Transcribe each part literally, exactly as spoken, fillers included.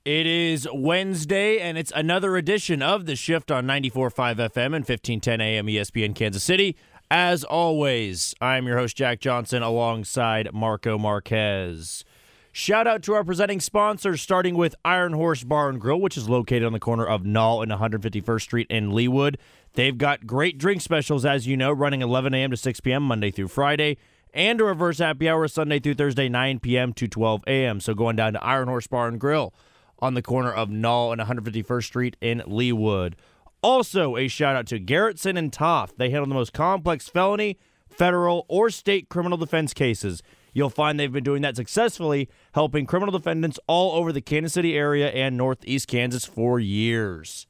It is Wednesday, and it's another edition of The Shift on ninety-four point five F M and fifteen ten A M E S P N Kansas City. As always, I'm your host, Jack Johnson, alongside Marco Marquez. Shout out to our presenting sponsors, starting with Iron Horse Bar and Grill, which is located on the corner of Knoll and one hundred fifty-first Street in Leawood. They've got great drink specials, as you know, running eleven a.m. to six p.m. Monday through Friday, and a reverse happy hour Sunday through Thursday, nine p.m. to twelve a.m. So going down to Iron Horse Bar and Grill on the corner of Knoll and one hundred fifty-first Street in Leawood. Also, a shout-out to Garrettson and Toth. They handle the most complex felony, federal, or state criminal defense cases. You'll find they've been doing that successfully, helping criminal defendants all over the Kansas City area and northeast Kansas for years.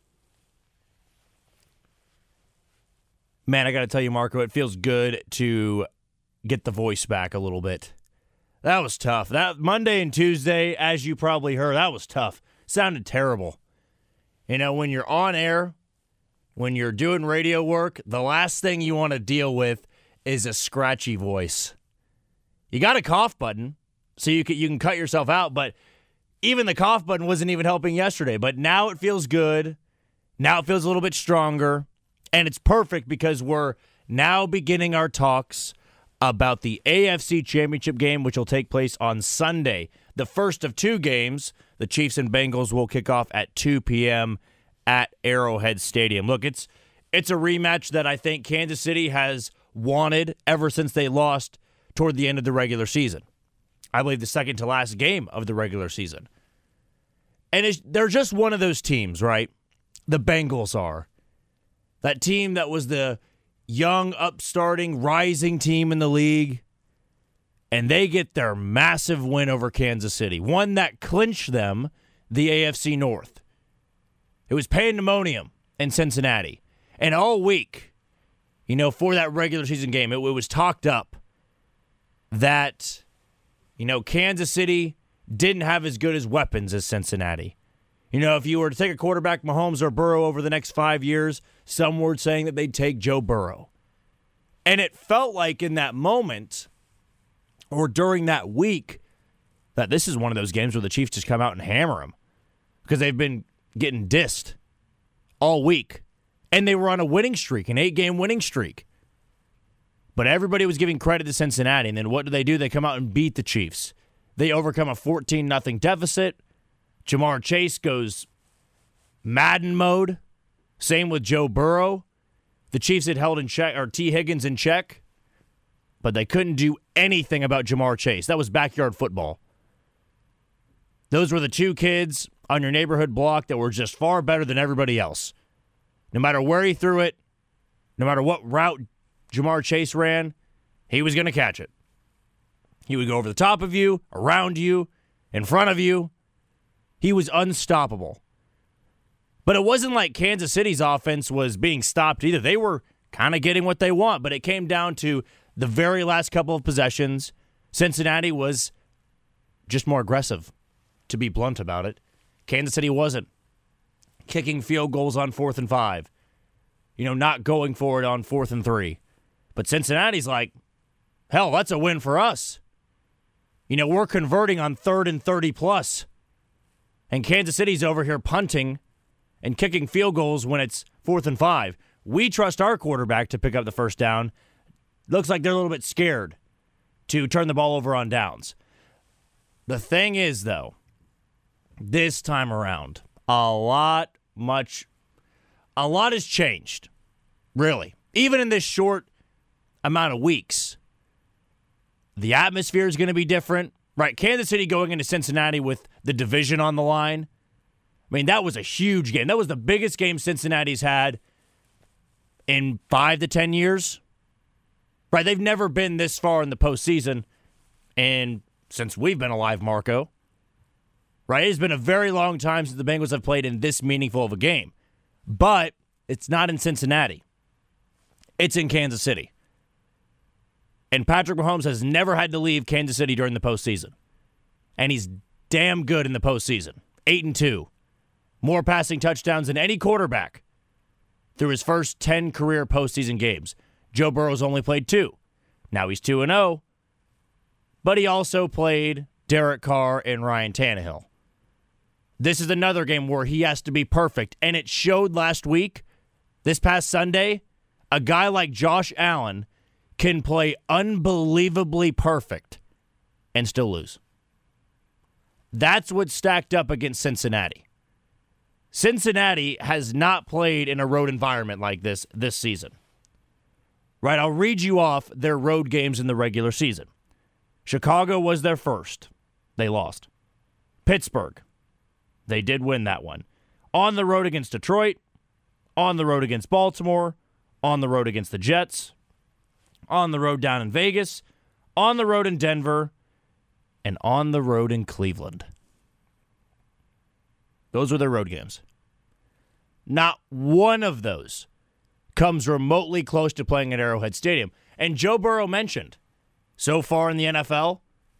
Man, I got to tell you, Marco, it feels good to get the voice back a little bit. That was tough. That Monday and Tuesday, as you probably heard, that was tough. Sounded terrible. You know, when you're on air, when you're doing radio work, the last thing you want to deal with is a scratchy voice. You got a cough button, so you can, you can cut yourself out, but even the cough button wasn't even helping yesterday. But now it feels good. Now it feels a little bit stronger. And it's perfect because we're now beginning our talks about the A F C Championship game, which will take place on Sunday. The first of two games, the Chiefs and Bengals, will kick off at two p.m. at Arrowhead Stadium. Look, it's it's a rematch that I think Kansas City has wanted ever since they lost toward the end of the regular season. I believe the second to last game of the regular season. And it's, they're just one of those teams, right? The Bengals are. That team that was the young, upstarting, rising team in the league, and they get their massive win over Kansas City, one that clinched them the A F C North. It was pandemonium in Cincinnati. And all week, you know, for that regular season game, it, it was talked up that, you know, Kansas City didn't have as good as weapons as Cincinnati. You know, if you were to take a quarterback, Mahomes or Burrow, over the next five years, some were saying that they'd take Joe Burrow. And it felt like in that moment, or during that week, that this is one of those games where the Chiefs just come out and hammer them. Because they've been getting dissed all week. And they were on a winning streak, an eight-game winning streak. But everybody was giving credit to Cincinnati. And then what do they do? They come out and beat the Chiefs. They overcome a fourteen nothing deficit. Ja'Marr Chase goes Madden mode. Same with Joe Burrow. The Chiefs had held in check, or T. Higgins in check, but they couldn't do anything about Ja'Marr Chase. That was backyard football. Those were the two kids on your neighborhood block that were just far better than everybody else. No matter where he threw it, no matter what route Ja'Marr Chase ran, he was going to catch it. He would go over the top of you, around you, in front of you. He was unstoppable. But it wasn't like Kansas City's offense was being stopped either. They were kind of getting what they want, but it came down to the very last couple of possessions. Cincinnati was just more aggressive, to be blunt about it. Kansas City wasn't. Kicking field goals on fourth and five. You know, not going for it on fourth and three. But Cincinnati's like, hell, that's a win for us. You know, we're converting on third and thirty plus. And Kansas City's over here punting and kicking field goals when it's fourth and five. We trust our quarterback to pick up the first down. Looks like they're a little bit scared to turn the ball over on downs. The thing is, though, this time around, a lot, much, a lot has changed. Really. Even in this short amount of weeks. The atmosphere is going to be different. Right, Kansas City going into Cincinnati with the division on the line. I mean, that was a huge game. That was the biggest game Cincinnati's had in five to ten years. Right, they've never been this far in the postseason, and since we've been alive, Marco. Right, it's been a very long time since the Bengals have played in this meaningful of a game. But it's not in Cincinnati. It's in Kansas City. And Patrick Mahomes has never had to leave Kansas City during the postseason. And he's damn good in the postseason. Eight and two. More passing touchdowns than any quarterback through his first ten career postseason games. Joe Burrow's only played two. Now he's two and oh. But he also played Derek Carr and Ryan Tannehill. This is another game where he has to be perfect. And it showed last week, this past Sunday, a guy like Josh Allen can play unbelievably perfect and still lose. That's what's stacked up against Cincinnati. Cincinnati has not played in a road environment like this this season. Right, I'll read you off their road games in the regular season. Chicago was their first. They lost. Pittsburgh. They did win that one. On the road against Detroit. On the road against Baltimore. On the road against the Jets. On the road down in Vegas. On the road in Denver. And on the road in Cleveland. Those were their road games. Not one of those comes remotely close to playing at Arrowhead Stadium. And Joe Burrow mentioned, so far in the N F L,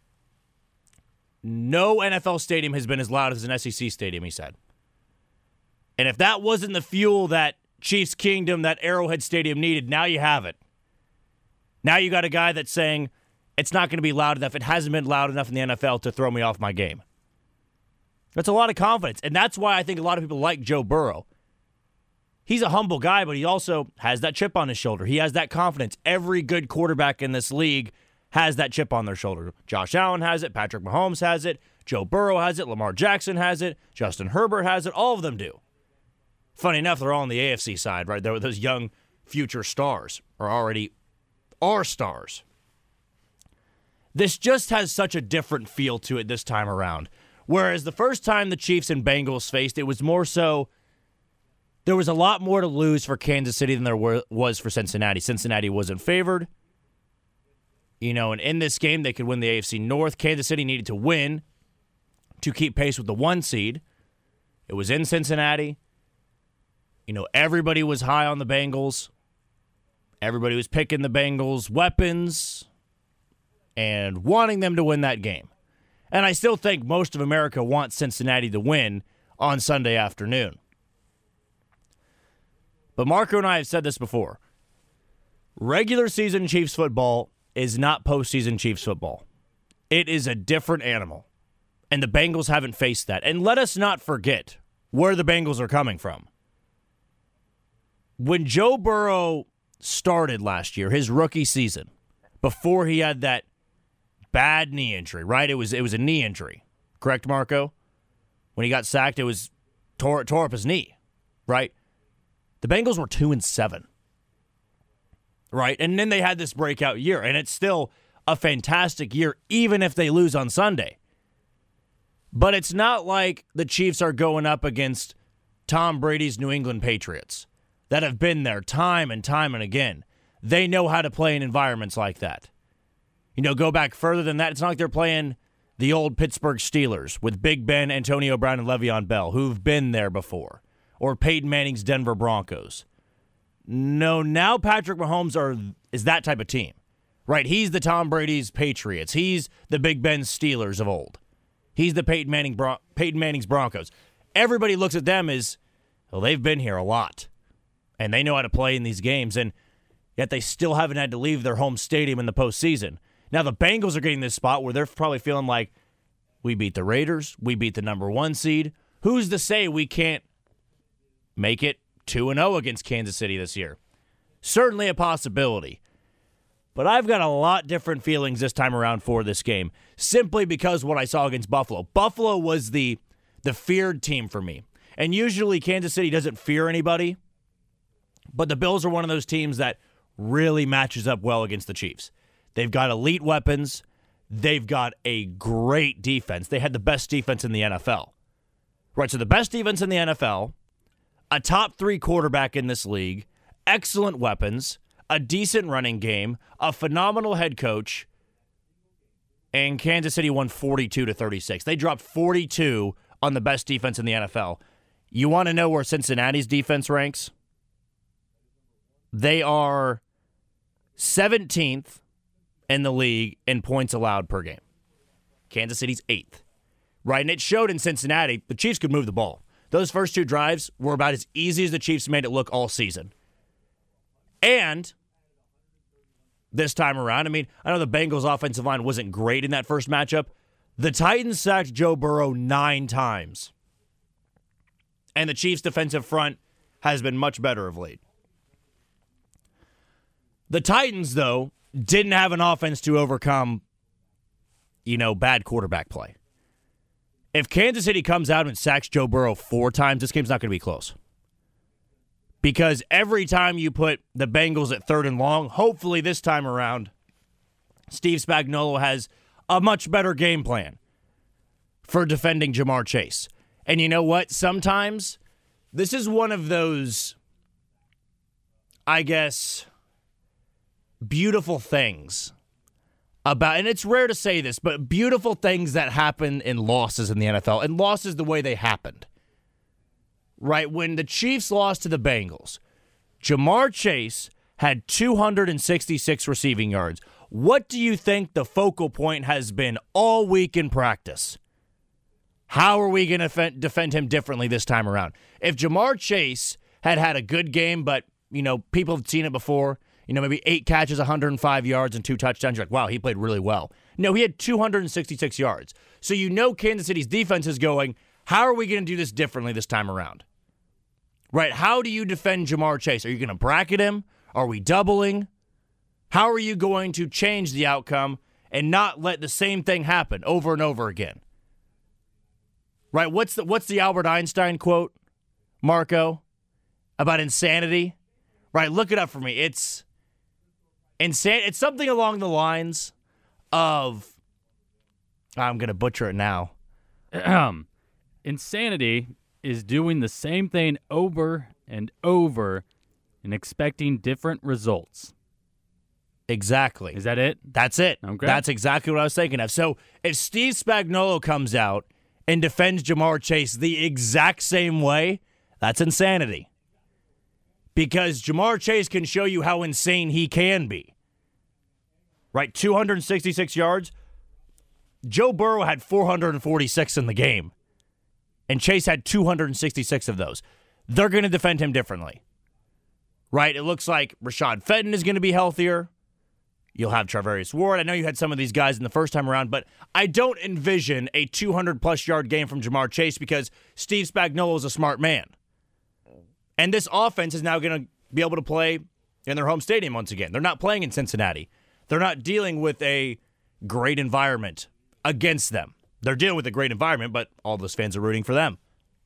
no N F L stadium has been as loud as an S E C stadium, he said. And if that wasn't the fuel that Chiefs Kingdom, that Arrowhead Stadium needed, now you have it. Now you got a guy that's saying, it's not going to be loud enough. It hasn't been loud enough in the N F L to throw me off my game. That's a lot of confidence. And that's why I think a lot of people like Joe Burrow. He's a humble guy, but he also has that chip on his shoulder. He has that confidence. Every good quarterback in this league has that chip on their shoulder. Josh Allen has it. Patrick Mahomes has it. Joe Burrow has it. Lamar Jackson has it. Justin Herbert has it. All of them do. Funny enough, they're all on the A F C side, right? They're those young future stars are already are stars. This just has such a different feel to it this time around. Whereas the first time the Chiefs and Bengals faced, it was more so, there was a lot more to lose for Kansas City than there were, was for Cincinnati. Cincinnati wasn't favored. You know, and in this game, they could win the A F C North. Kansas City needed to win to keep pace with the one seed. It was in Cincinnati. You know, everybody was high on the Bengals. Everybody was picking the Bengals' weapons and wanting them to win that game. And I still think most of America wants Cincinnati to win on Sunday afternoon. But Marco and I have said this before. Regular season Chiefs football is not postseason Chiefs football. It is a different animal. And the Bengals haven't faced that. And let us not forget where the Bengals are coming from. When Joe Burrow started last year, his rookie season, before he had that bad knee injury, right? It was it was a knee injury. Correct, Marco? When he got sacked, it was tore, tore up his knee, right? The Bengals were two and seven. Right? And then they had this breakout year, and it's still a fantastic year, even if they lose on Sunday. But it's not like the Chiefs are going up against Tom Brady's New England Patriots that have been there time and time and again. They know how to play in environments like that. You know, go back further than that. It's not like they're playing the old Pittsburgh Steelers with Big Ben, Antonio Brown, and Le'Veon Bell, who've been there before. Or Peyton Manning's Denver Broncos. No, now Patrick Mahomes are is that type of team. Right? He's the Tom Brady's Patriots. He's the Big Ben Steelers of old. He's the Peyton Manning Bron- Peyton Manning's Broncos. Everybody looks at them as, well, they've been here a lot. And they know how to play in these games, and yet they still haven't had to leave their home stadium in the postseason. Now the Bengals are getting this spot where they're probably feeling like, we beat the Raiders, we beat the number one seed. Who's to say we can't make it two and oh against Kansas City this year? Certainly a possibility. But I've got a lot different feelings this time around for this game, simply because what I saw against Buffalo. Buffalo was the, the feared team for me. And usually Kansas City doesn't fear anybody. But the Bills are one of those teams that really matches up well against the Chiefs. They've got elite weapons. They've got a great defense. They had the best defense in the N F L. Right, so the best defense in the N F L, a top three quarterback in this league, excellent weapons, a decent running game, a phenomenal head coach, and Kansas City won forty-two to thirty-six. They dropped forty-two on the best defense in the N F L. You want to know where Cincinnati's defense ranks? They are seventeenth in the league in points allowed per game. Kansas City's eighth. Right, and it showed in Cincinnati, the Chiefs could move the ball. Those first two drives were about as easy as the Chiefs made it look all season. And this time around, I mean, I know the Bengals' offensive line wasn't great in that first matchup. The Titans sacked Joe Burrow nine times And the Chiefs' defensive front has been much better of late. The Titans, though, didn't have an offense to overcome, you know, bad quarterback play. If Kansas City comes out and sacks Joe Burrow four times, this game's not going to be close. Because every time you put the Bengals at third and long, hopefully this time around, Steve Spagnuolo has a much better game plan for defending Ja'Marr Chase. And you know what? Sometimes this is one of those, I guess, beautiful things about, and it's rare to say this, but beautiful things that happen in losses in the N F L, and losses the way they happened. Right, when the Chiefs lost to the Bengals, Ja'Marr Chase had two hundred sixty-six receiving yards. What do you think the focal point has been all week in practice? How are we going to defend, defend him differently this time around? If Ja'Marr Chase had had a good game, but, you know, people have seen it before, you know, maybe eight catches, one hundred five yards, and two touchdowns, you're like, wow, he played really well. No, he had two hundred sixty-six yards. So you know Kansas City's defense is going, how are we going to do this differently this time around? Right, how do you defend Ja'Marr Chase? Are you going to bracket him? Are we doubling? How are you going to change the outcome and not let the same thing happen over and over again? Right, what's the what's the Albert Einstein quote, Marco, about insanity? Right, look it up for me. It's insane. It's something along the lines of, I'm going to butcher it now. Insanity is doing the same thing over and over and expecting different results. Exactly. Is that it? That's it. Okay. That's exactly what I was thinking of. So if Steve Spagnuolo comes out and defends Ja'Marr Chase the exact same way, that's insanity. Because Ja'Marr Chase can show you how insane he can be. Right? two hundred sixty-six yards. Joe Burrow had four hundred forty-six in the game. And Chase had two hundred sixty-six of those. They're going to defend him differently. Right? It looks like Rashad Fenton is going to be healthier. You'll have Charvarius Ward. I know you had some of these guys in the first time around, but I don't envision a two hundred plus yard game from Ja'Marr Chase because Steve Spagnuolo is a smart man. And this offense is now going to be able to play in their home stadium once again. They're not playing in Cincinnati. They're not dealing with a great environment against them. They're dealing with a great environment, but all those fans are rooting for them.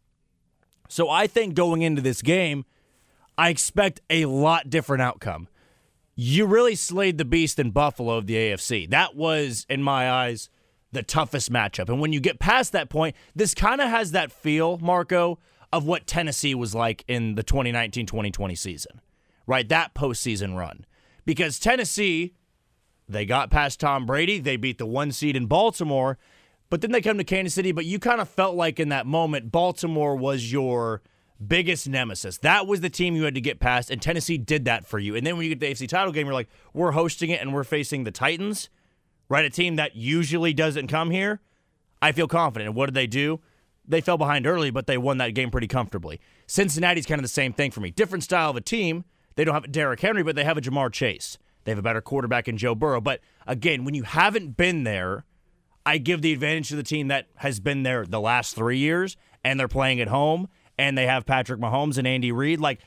So I think going into this game, I expect a lot different outcome. You really slayed the beast in Buffalo of the A F C. That was, in my eyes, the toughest matchup. And when you get past that point, this kind of has that feel, Marco, of what Tennessee was like in the twenty nineteen twenty twenty season, right? That postseason run. Because Tennessee, they got past Tom Brady. They beat the one seed in Baltimore. But then they come to Kansas City, but you kind of felt like in that moment, Baltimore was your biggest nemesis. That was the team you had to get past, and Tennessee did that for you. And then when you get the A F C title game, you're like, we're hosting it, and we're facing the Titans, right? A team that usually doesn't come here. I feel confident. And what did they do? They fell behind early, but they won that game pretty comfortably. Cincinnati's kind of the same thing for me. Different style of a team. They don't have a Derrick Henry, but they have a Ja'Marr Chase. They have a better quarterback in Joe Burrow. But again, when you haven't been there, I give the advantage to the team that has been there the last three years, and they're playing at home, and they have Patrick Mahomes and Andy Reid. Like,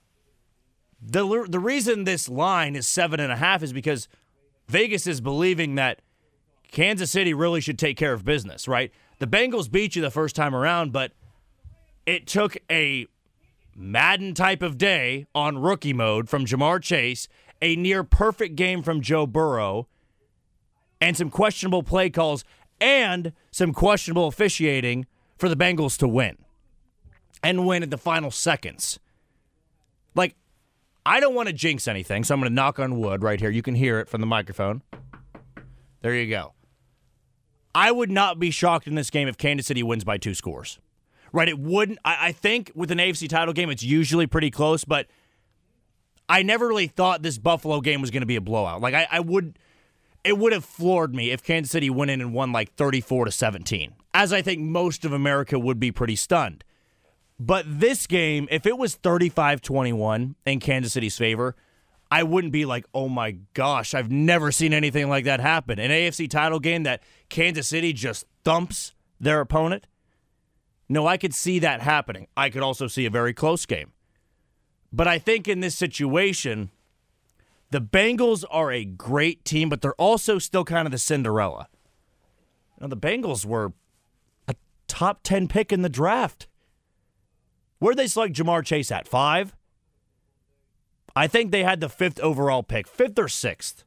the the reason this line is seven and a half is because Vegas is believing that Kansas City really should take care of business, right? The Bengals beat you the first time around, but it took a Madden type of day on rookie mode from Ja'Marr Chase, a near perfect game from Joe Burrow, and some questionable play calls, and some questionable officiating for the Bengals to win. And win at the final seconds. Like, I don't want to jinx anything, so I'm going to knock on wood right here. You can hear it from the microphone. There you go. I would not be shocked in this game if Kansas City wins by two scores. Right? It wouldn't. I, I think with an A F C title game, it's usually pretty close, but I never really thought this Buffalo game was going to be a blowout. Like, I, I would... It would have floored me if Kansas City went in and won like thirty-four to seventeen, as I think most of America would be pretty stunned. But this game, if it was thirty-five twenty-one in Kansas City's favor, I wouldn't be like, oh my gosh, I've never seen anything like that happen. An A F C title game that Kansas City just thumps their opponent. No, I could see that happening. I could also see a very close game. But I think in this situation, the Bengals are a great team, but they're also still kind of the Cinderella. You know, the Bengals were a top ten pick in the draft. Where'd they select Jamar Chase at? Five? I think they had the fifth overall pick, fifth or sixth.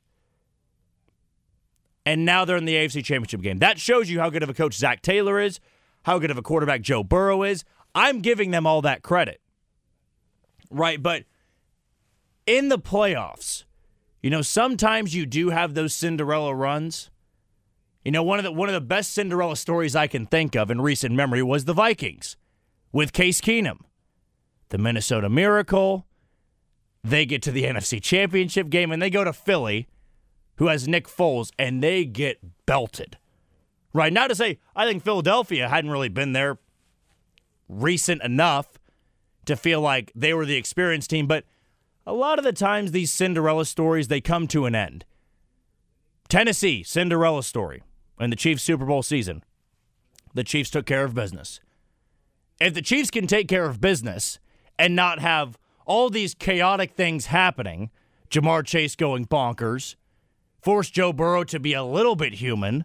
And now they're in the A F C Championship game. That shows you how good of a coach Zach Taylor is, how good of a quarterback Joe Burrow is. I'm giving them all that credit. Right, but in the playoffs, you know, sometimes you do have those Cinderella runs. You know, one of the one of the best Cinderella stories I can think of in recent memory was the Vikings with Case Keenum. The Minnesota Miracle. They get to the N F C Championship game, and they go to Philly, who has Nick Foles, and they get belted. Right, now to say, I think Philadelphia hadn't really been there recent enough to feel like they were the experienced team, but a lot of the times these Cinderella stories, they come to an end. Tennessee, Cinderella story, in the Chiefs' Super Bowl season. The Chiefs took care of business. If the Chiefs can take care of business and not have all these chaotic things happening, Jamar Chase going bonkers, force Joe Burrow to be a little bit human,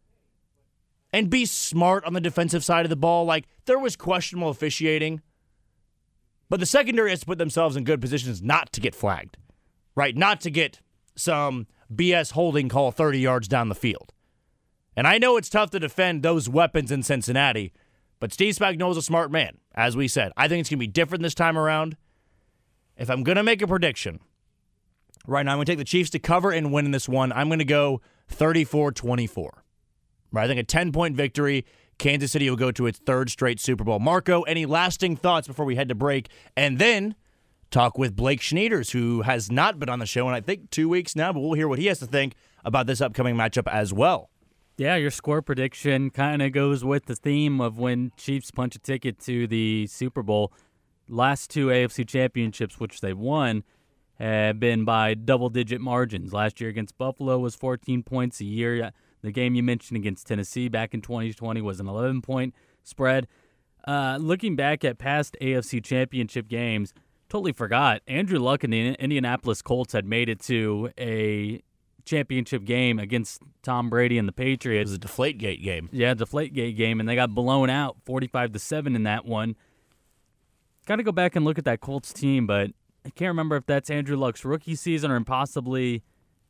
and be smart on the defensive side of the ball, like there was questionable officiating, but the secondary has to put themselves in good positions not to get flagged, right? Not to get some B S holding call thirty yards down the field. And I know it's tough to defend those weapons in Cincinnati, but Steve Spagnuolo's a smart man, as we said. I think it's going to be different this time around. If I'm going to make a prediction, right now I'm going to take the Chiefs to cover and win in this one. I'm going to go thirty-four twenty-four. Right, I think a ten-point victory. Kansas City will go to its third straight Super Bowl. Marco, any lasting thoughts before we head to break? And then talk with Blake Schneiders, who has not been on the show in, I think, two weeks now, but we'll hear what he has to think about this upcoming matchup as well. Yeah, your score prediction kind of goes with the theme of when Chiefs punch a ticket to the Super Bowl. Last two A F C championships, which they won, have been by double-digit margins. Last year against Buffalo was fourteen points a year. The game you mentioned against Tennessee back in twenty twenty was an eleven-point spread. Uh, looking back at past A F C championship games, totally forgot. Andrew Luck and the Indianapolis Colts had made it to a championship game against Tom Brady and the Patriots. It was a Deflategate game. Yeah, Deflategate game, and they got blown out forty-five to seven in that one. Got to go back and look at that Colts team, but I can't remember if that's Andrew Luck's rookie season or possibly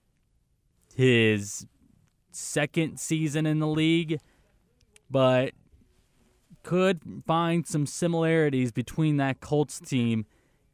his second season in the league, but could find some similarities between that Colts team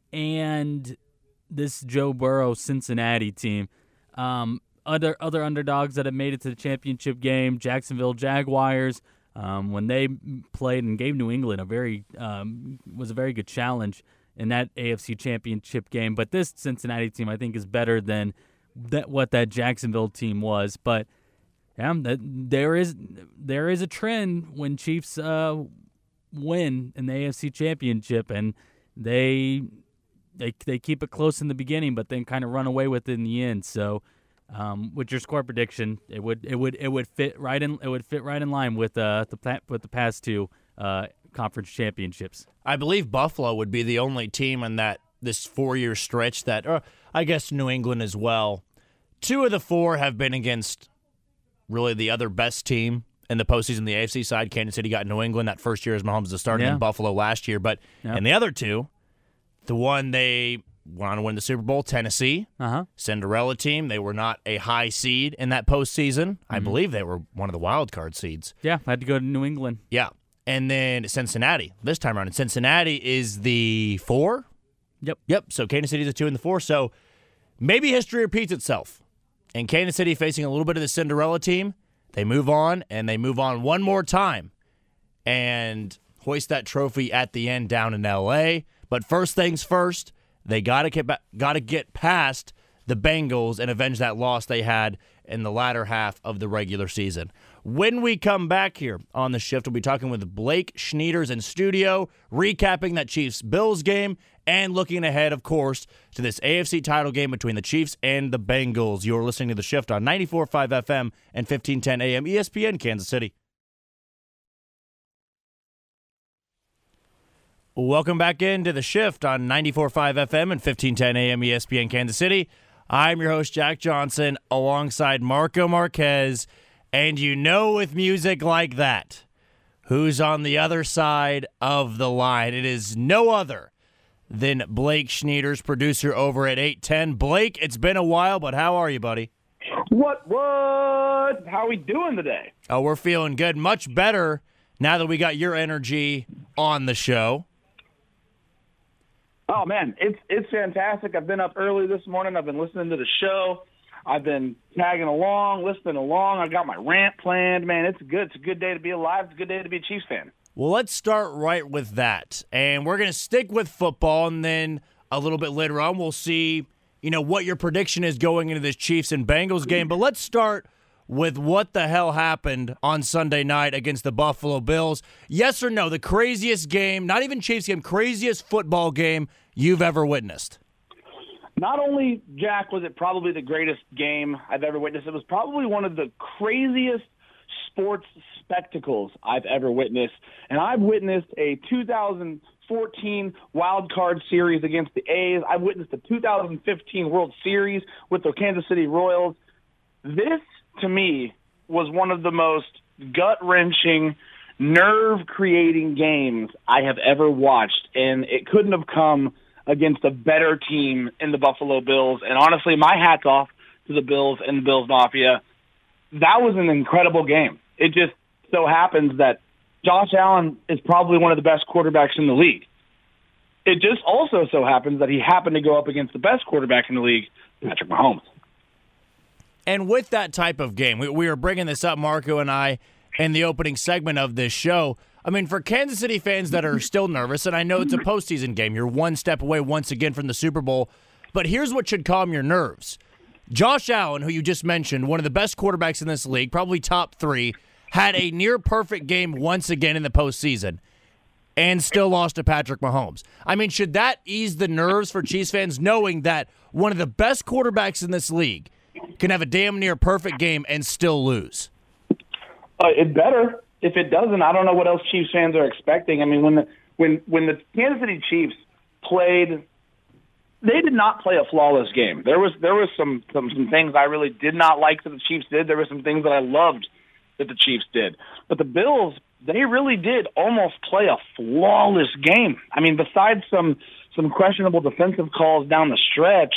and this Joe Burrow Cincinnati team. Um, other other underdogs that have made it to the championship game, Jacksonville Jaguars, um, when they played and gave New England a very um, was a very good challenge in that A F C championship game. But this Cincinnati team, I think, is better than that what that Jacksonville team was. But yeah, that, there is there is a trend when Chiefs uh, win in the A F C Championship, and they they they keep it close in the beginning, but then kind of run away with it in the end. So, um, with your score prediction, it would it would it would fit right in it would fit right in line with uh the with the past two uh, conference championships. I believe Buffalo would be the only team in that this four year stretch that, or I guess New England as well. Two of the four have been against really the other best team in the postseason, the A F C side. Kansas City got New England that first year as Mahomes was starting, Yeah. in Buffalo last year. But Yeah. in the other two, the one they went on to win the Super Bowl, Tennessee, Uh-huh. Cinderella team. They were not a high seed in that postseason. I believe they were one of the wild card seeds. Yeah, I had to go to New England. Yeah. And then Cincinnati, this time around. And Cincinnati is the four? Yep. Yep. So Kansas City's the two and the four. So maybe history repeats itself. And Kansas City facing a little bit of the Cinderella team. They move on, and they move on one more time and hoist that trophy at the end down in L A. But first things first, they got to get got to get past the Bengals and avenge that loss they had in the latter half of the regular season. When we come back here on The Shift, we'll be talking with Blake Schneiders in studio, recapping that Chiefs-Bills game, and looking ahead, of course, to this A F C title game between the Chiefs and the Bengals. You're listening to The Shift on ninety-four point five F M and fifteen ten A M E S P N Kansas City. Welcome back into The Shift on ninety-four point five F M and fifteen ten A M E S P N Kansas City. I'm your host, Jack Johnson, alongside Marco Marquez. And you know with music like that, who's on the other side of the line? It is no other than Blake Schnieders, producer over at eight ten. Blake, it's been a while, but how are you, buddy? What, what? How are we doing today? Oh, we're feeling good. Much better now that we got your energy on the show. Oh, man, it's it's fantastic. I've been up early this morning. I've been listening to the show. I've been tagging along, listening along. I got my rant planned. Man, it's good. It's a good day to be alive. It's a good day to be a Chiefs fan. Well, let's start right with that. And we're going to stick with football, and then a little bit later on we'll see, you know, what your prediction is going into this Chiefs and Bengals game. But let's start with what the hell happened on Sunday night against the Buffalo Bills. Yes or no, the craziest game, not even Chiefs game, craziest football game you've ever witnessed? Not only, Jack, was it probably the greatest game I've ever witnessed, it was probably one of the craziest sports spectacles I've ever witnessed. And I've witnessed a two thousand fourteen Wild Card Series against the A's. I've witnessed the two thousand fifteen World Series with the Kansas City Royals. This, to me, was one of the most gut-wrenching, nerve-creating games I have ever watched, and it couldn't have come against a better team in the Buffalo Bills. And honestly, my hat's off to the Bills and the Bills Mafia. That was an incredible game. It just so happens that Josh Allen is probably one of the best quarterbacks in the league. It just also so happens that he happened to go up against the best quarterback in the league, Patrick Mahomes. And with that type of game, we, we were bringing this up, Marco and I, in the opening segment of this show. I mean, for Kansas City fans that are still nervous, and I know it's a postseason game, you're one step away once again from the Super Bowl, but here's what should calm your nerves. Josh Allen, who you just mentioned, one of the best quarterbacks in this league, probably top three, had a near-perfect game once again in the postseason and still lost to Patrick Mahomes. I mean, should that ease the nerves for Chiefs fans, knowing that one of the best quarterbacks in this league can have a damn near perfect game and still lose? Uh, it better. If it doesn't, I don't know what else Chiefs fans are expecting. I mean, when the when when the Kansas City Chiefs played, they did not play a flawless game. There was there was some some, some things I really did not like that the Chiefs did. There were some things that I loved that the Chiefs did. But the Bills, they really did almost play a flawless game. I mean, besides some some questionable defensive calls down the stretch,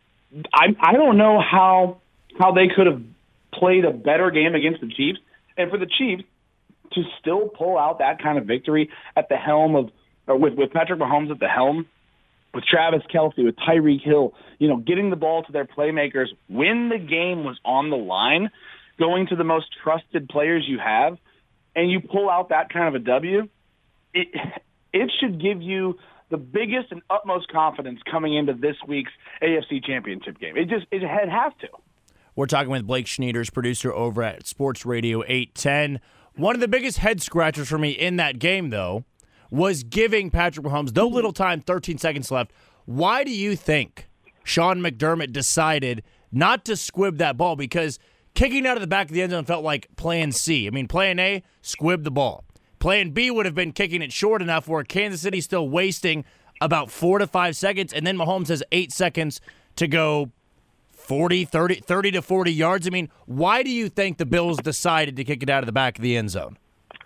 I I don't know how how they could have played a better game against the Chiefs. And for the Chiefs to still pull out that kind of victory at the helm of, or with, with Patrick Mahomes at the helm, with Travis Kelce, with Tyreek Hill, you know, getting the ball to their playmakers when the game was on the line, going to the most trusted players you have, and you pull out that kind of a W, it it should give you the biggest and utmost confidence coming into this week's A F C Championship game. It just it had have to. We're talking with Blake Schnieders, producer over at Sports Radio eight ten. One of the biggest head scratchers for me in that game, though, was giving Patrick Mahomes, though little time, thirteen seconds left. Why do you think Sean McDermott decided not to squib that ball? Because kicking out of the back of the end zone felt like plan C. I mean, plan A, squib the ball. Plan B would have been kicking it short enough where Kansas City's still wasting about four to five seconds, and then Mahomes has eight seconds to go forty, thirty, thirty to forty yards. I mean, why do you think the Bills decided to kick it out of the back of the end zone?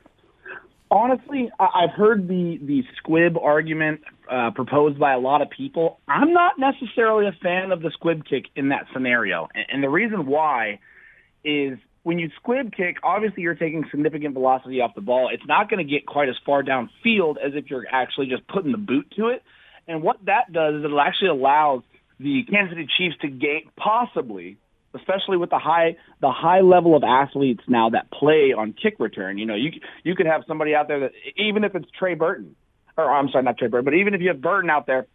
Honestly, I've heard the, the squib argument uh, proposed by a lot of people. I'm not necessarily a fan of the squib kick in that scenario. And the reason why is when you squib kick, obviously you're taking significant velocity off the ball. It's not going to get quite as far downfield as if you're actually just putting the boot to it. And what that does is it actually allows the Kansas City Chiefs to gain, possibly, especially with the high the high level of athletes now that play on kick return. You know, you you could have somebody out there that, even if it's Trey Burton, or I'm sorry, not Trey Burton, but even if you have Burton out there,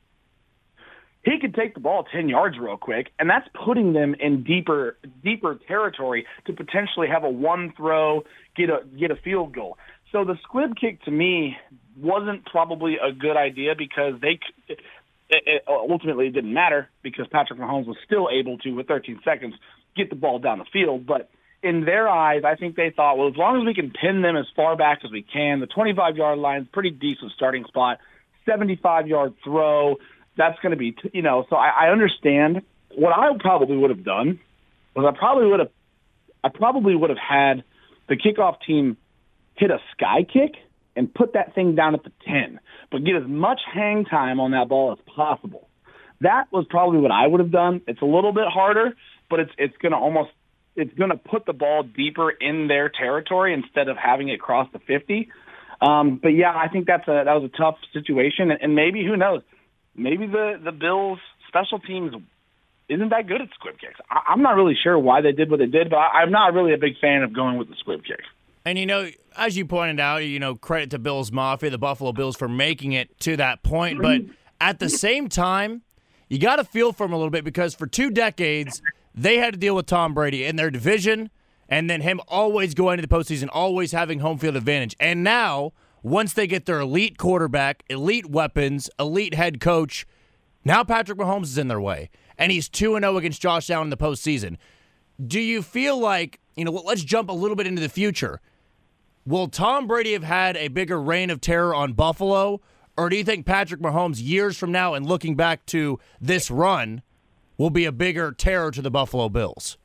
he could take the ball ten yards real quick, and that's putting them in deeper deeper territory to potentially have a one throw, get a get a field goal. So the squib kick to me wasn't probably a good idea because they. It, It, ultimately, it didn't matter because Patrick Mahomes was still able to, with thirteen seconds, get the ball down the field. But in their eyes, I think they thought, well, as long as we can pin them as far back as we can, the twenty-five-yard line is a pretty decent starting spot. seventy-five-yard throw. That's going to be, you know, so I, I understand. What I probably would have done was I probably would have, I probably would have had the kickoff team hit a sky kick and put that thing down at the ten, but get as much hang time on that ball as possible. That was probably what I would have done. It's a little bit harder, but it's it's going to almost it's going to put the ball deeper in their territory instead of having it cross the fifty. Um, but yeah, I think that's a that was a tough situation, and maybe who knows? Maybe the the Bills special teams isn't that good at squib kicks. I, I'm not really sure why they did what they did, but I, I'm not really a big fan of going with the squib kick. And, you know, as you pointed out, you know, credit to Bills Mafia, the Buffalo Bills, for making it to that point. But at the same time, you got to feel for them a little bit because for two decades, they had to deal with Tom Brady in their division and then him always going to the postseason, always having home field advantage. And now, once they get their elite quarterback, elite weapons, elite head coach, now Patrick Mahomes is in their way. And he's two and oh against Josh Allen in the postseason. Do you feel like, you know, let's jump a little bit into the future. Will Tom Brady have had a bigger reign of terror on Buffalo, or do you think Patrick Mahomes, years from now and looking back to this run, will be a bigger terror to the Buffalo Bills?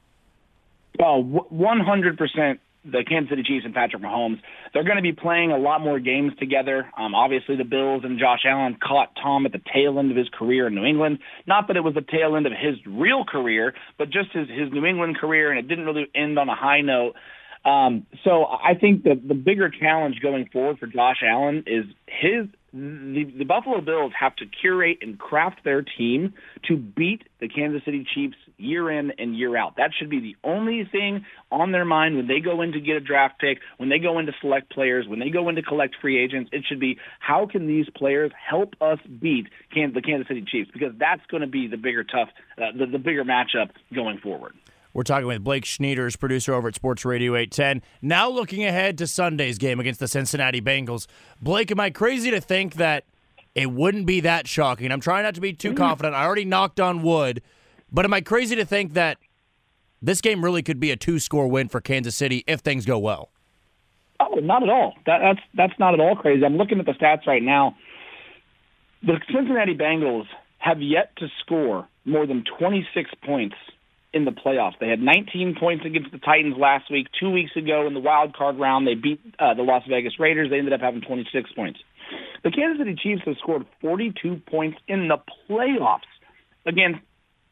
Oh, one hundred percent the Kansas City Chiefs and Patrick Mahomes. They're going to be playing a lot more games together. Um, obviously, the Bills and Josh Allen caught Tom at the tail end of his career in New England. Not that it was the tail end of his real career, but just his, his New England career, and it didn't really end on a high note. Um, so I think that the bigger challenge going forward for Josh Allen is his the, the Buffalo Bills have to curate and craft their team to beat the Kansas City Chiefs year in and year out. That should be the only thing on their mind when they go in to get a draft pick, when they go in to select players, when they go in to collect free agents. It should be, how can these players help us beat Kansas, the Kansas City Chiefs? Because that's going to be the bigger tough, uh, the, the bigger matchup going forward. We're talking with Blake Schnieders, producer over at Sports Radio eight ten. Now looking ahead to Sunday's game against the Cincinnati Bengals. Blake, am I crazy to think that it wouldn't be that shocking? I'm trying not to be too confident. I already knocked on wood. But am I crazy to think that this game really could be a two-score win for Kansas City if things go well? Oh, not at all. That, that's that's not at all crazy. I'm looking at the stats right now. The Cincinnati Bengals have yet to score more than twenty-six points in the playoffs. They had nineteen points against the Titans last week. Two weeks ago in the wild card round, they beat uh, the Las Vegas Raiders. They ended up having twenty-six points. The Kansas City Chiefs have scored forty-two points in the playoffs against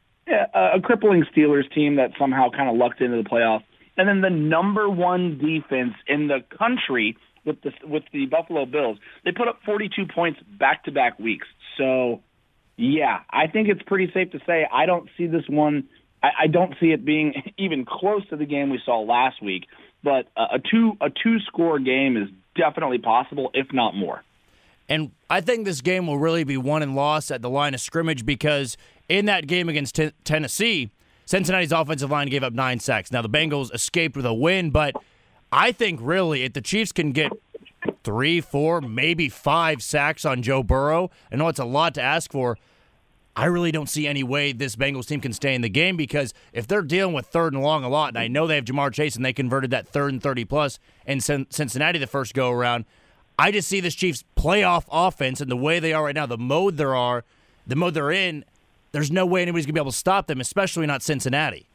a, a crippling Steelers team that somehow kind of lucked into the playoffs. And then the number one defense in the country with the, with the Buffalo Bills, they put up forty-two points back-to-back weeks. So, yeah, I think it's pretty safe to say I don't see this one I don't see it being even close to the game we saw last week, but a two a two score game is definitely possible, if not more. And I think this game will really be won and lost at the line of scrimmage because in that game against t- Tennessee, Cincinnati's offensive line gave up nine sacks. Now the Bengals escaped with a win, but I think really if the Chiefs can get three, four, maybe five sacks on Joe Burrow, I know it's a lot to ask for. I really don't see any way this Bengals team can stay in the game because if they're dealing with third and long a lot, and I know they have Jamar Chase and they converted that third and thirty plus in Cincinnati the first go around, I just see this Chiefs playoff offense and the way they are right now, the mode there are, the mode they're in, there's no way anybody's going to be able to stop them, especially not Cincinnati.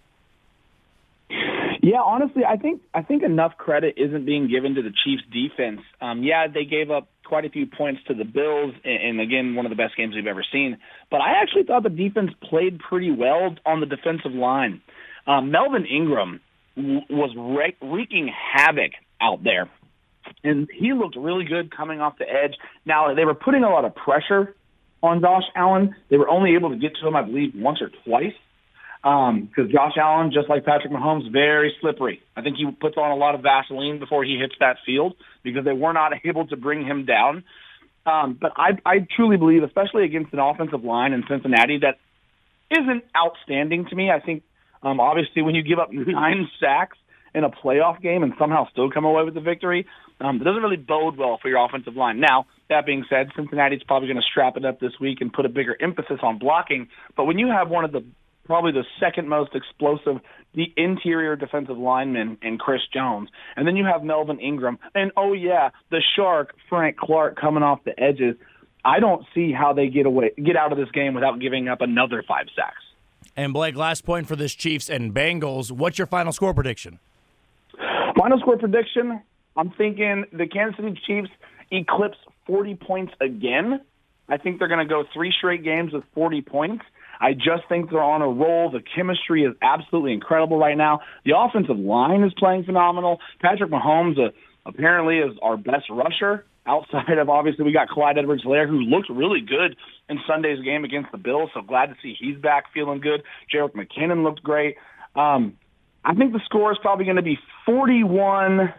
Yeah, honestly, I think I think enough credit isn't being given to the Chiefs' defense. Um, yeah, they gave up quite a few points to the Bills, and, and again, one of the best games we've ever seen. But I actually thought the defense played pretty well on the defensive line. Um, Melvin Ingram w- was re- wreaking havoc out there, and he looked really good coming off the edge. Now, they were putting a lot of pressure on Josh Allen. They were only able to get to him, I believe, once or twice. Because um, Josh Allen, just like Patrick Mahomes, very slippery. I think he puts on a lot of Vaseline before he hits that field because they were not able to bring him down. Um, but I, I truly believe, especially against an offensive line in Cincinnati that isn't outstanding to me. I think, um, obviously, when you give up nine sacks in a playoff game and somehow still come away with the victory, um, it doesn't really bode well for your offensive line. Now, that being said, Cincinnati's probably going to strap it up this week and put a bigger emphasis on blocking. But when you have one of the probably the second most explosive, the interior defensive lineman in Chris Jones. And then you have Melvin Ingram. And, oh, yeah, the shark, Frank Clark, coming off the edges. I don't see how they get away, get out of this game without giving up another five sacks. And Blake, last point for this Chiefs and Bengals. What's your final score prediction? Final score prediction, I'm thinking the Kansas City Chiefs eclipse forty points again. I think they're going to go three straight games with forty points. I just think they're on a roll. The chemistry is absolutely incredible right now. The offensive line is playing phenomenal. Patrick Mahomes uh, apparently is our best rusher. Outside of, obviously, we got Clyde Edwards-Helaire, who looked really good in Sunday's game against the Bills, so glad to see he's back feeling good. Jerick McKinnon looked great. Um, I think the score is probably going to be forty-one. I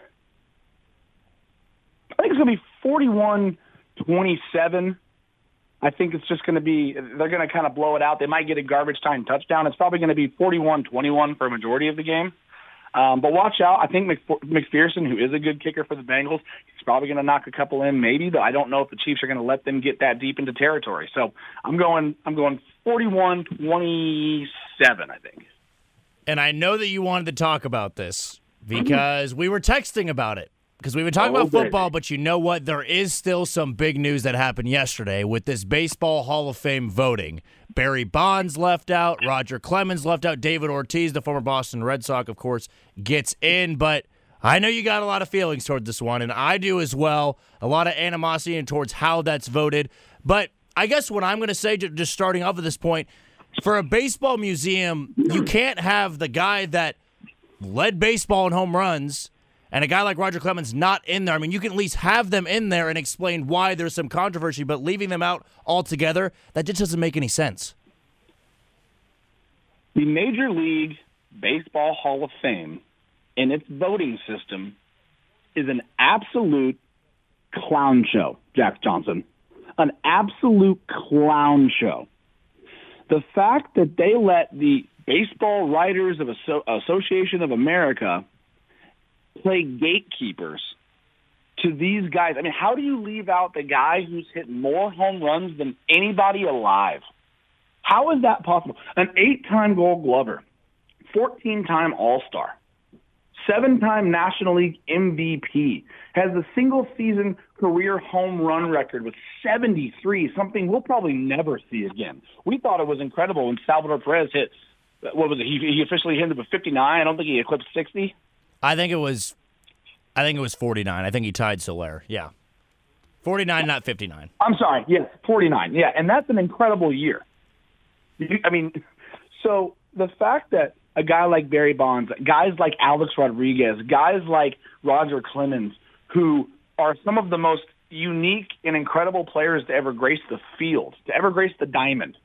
think it's going to be forty-one twenty-seven. I think it's just going to be, they're going to kind of blow it out. They might get a garbage time touchdown. It's probably going to be forty-one twenty-one for a majority of the game. Um, but watch out. I think Mc, McPherson, who is a good kicker for the Bengals, he's probably going to knock a couple in maybe, but I don't know if the Chiefs are going to let them get that deep into territory. So I'm going I'm going forty-one twenty-seven, I think. And I know that you wanted to talk about this because we were texting about it. Because we've been talking Oh, about football, but you know what? There is still some big news that happened yesterday with this Baseball Hall of Fame voting. Barry Bonds left out. Roger Clemens left out. David Ortiz, the former Boston Red Sox, of course, gets in. But I know you got a lot of feelings toward this one, and I do as well. A lot of animosity towards how that's voted. But I guess what I'm going to say, just starting off at this point, for a baseball museum, you can't have the guy that led baseball in home runs and a guy like Roger Clemens not in there. I mean, you can at least have them in there and explain why there's some controversy, but leaving them out altogether, that just doesn't make any sense. The Major League Baseball Hall of Fame and its voting system is an absolute clown show, Jack Johnson. An absolute clown show. The fact that they let the Baseball Writers of Asso- Association of America play gatekeepers to these guys. I mean, how do you leave out the guy who's hit more home runs than anybody alive? How is that possible? An eight-time Gold Glover, fourteen-time All-Star, seven-time National League M V P, has a single-season career home run record with seventy-three, something we'll probably never see again. We thought it was incredible when Salvador Perez hit, what was it, he, he officially hit it with fifty-nine. I don't think he eclipsed sixty. I think it was I think it was forty-nine. I think he tied Soler. Yeah. forty-nine, not fifty-nine. I'm sorry. Yes, forty-nine. Yeah, and that's an incredible year. You, I mean, so the fact that a guy like Barry Bonds, guys like Alex Rodriguez, guys like Roger Clemens, who are some of the most unique and incredible players to ever grace the field, to ever grace the diamond.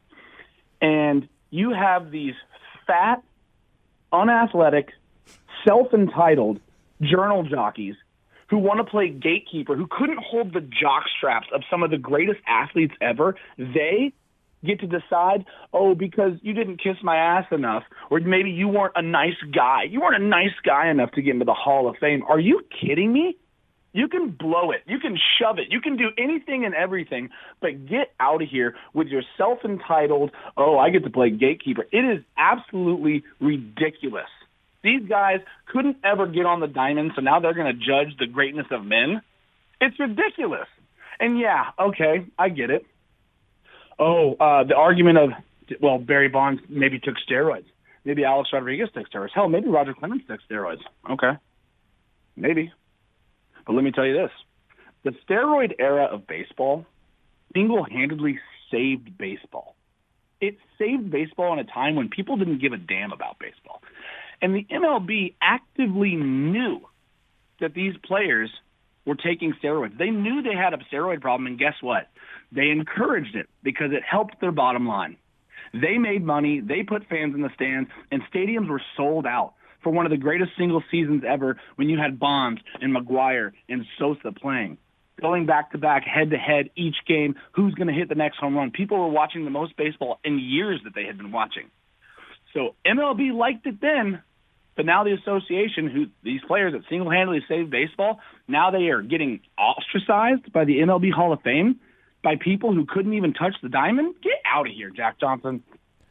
And you have these fat, unathletic, self-entitled journal jockeys who want to play gatekeeper, who couldn't hold the jock straps of some of the greatest athletes ever. They get to decide, oh, because you didn't kiss my ass enough, or maybe you weren't a nice guy. You weren't a nice guy enough to get into the Hall of Fame. Are you kidding me? You can blow it. You can shove it. You can do anything and everything, but get out of here with your self-entitled, oh, I get to play gatekeeper. It is absolutely ridiculous. These guys couldn't ever get on the diamond, so now they're going to judge the greatness of men. It's ridiculous. And, yeah, okay, I get it. Oh, uh, the argument of, well, Barry Bonds maybe took steroids. Maybe Alex Rodriguez took steroids. Hell, maybe Roger Clemens took steroids. Okay, maybe. But let me tell you this. The steroid era of baseball single-handedly saved baseball. It saved baseball in a time when people didn't give a damn about baseball. And the M L B actively knew that these players were taking steroids. They knew they had a steroid problem, and guess what? They encouraged it because it helped their bottom line. They made money, they put fans in the stands, and stadiums were sold out for one of the greatest single seasons ever when you had Bonds and McGuire and Sosa playing. Going back-to-back, head-to-head, each game, who's going to hit the next home run. People were watching the most baseball in years that they had been watching. So M L B liked it then, but now the association, who these players that single-handedly saved baseball, now they are getting ostracized by the M L B Hall of Fame by people who couldn't even touch the diamond. Get out of here, Jack Johnson.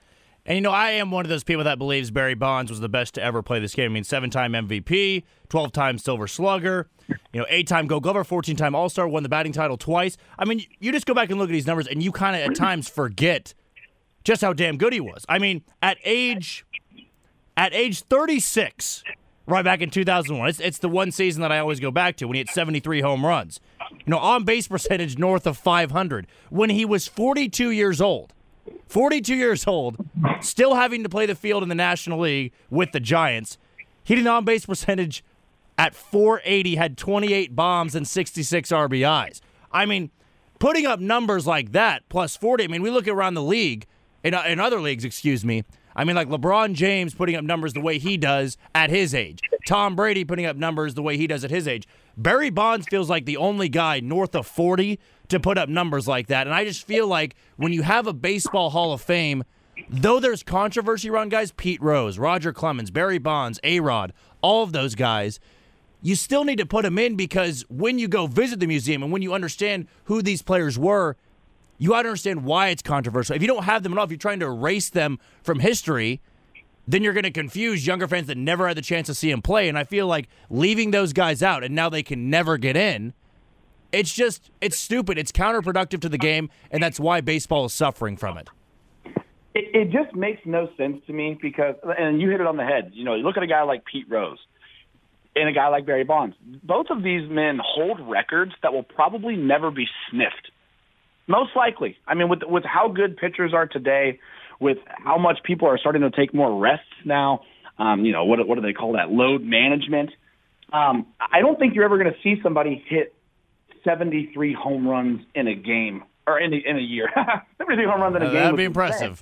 And, you know, I am one of those people that believes Barry Bonds was the best to ever play this game. I mean, seven-time M V P, twelve-time Silver Slugger, you know, eight-time Gold Glover, fourteen-time All-Star, won the batting title twice. I mean, you just go back and look at these numbers, and you kind of at times forget just how damn good he was. I mean, at age at age thirty-six, right back in two thousand one, it's, it's the one season that I always go back to when he had seventy-three home runs. You know, on-base percentage north of five hundred. When he was forty-two years old, forty-two years old, still having to play the field in the National League with the Giants, he had an on-base percentage at four eighty, had twenty-eight bombs and sixty-six R B Is. I mean, putting up numbers like that, plus forty, I mean, we look around the league, in, in other leagues, excuse me, I mean, like LeBron James putting up numbers the way he does at his age. Tom Brady putting up numbers the way he does at his age. Barry Bonds feels like the only guy north of forty to put up numbers like that. And I just feel like when you have a baseball Hall of Fame, though there's controversy around guys, Pete Rose, Roger Clemens, Barry Bonds, A-Rod, all of those guys, you still need to put them in because when you go visit the museum and when you understand who these players were, you ought to understand why it's controversial. If you don't have them at all, if you're trying to erase them from history, then you're going to confuse younger fans that never had the chance to see him play. And I feel like leaving those guys out and now they can never get in, it's just, it's stupid. It's counterproductive to the game, and that's why baseball is suffering from it. It, it just makes no sense to me because, and you hit it on the head, you know, you look at a guy like Pete Rose and a guy like Barry Bonds. Both of these men hold records that will probably never be sniffed. Most likely. I mean, with with how good pitchers are today, with how much people are starting to take more rests now, um, you know, what what do they call that? Load management. Um, I don't think you're ever going to see somebody hit seventy-three home runs in a game or in a, in a year. seventy-three home runs in a uh, game. That'd be impressive.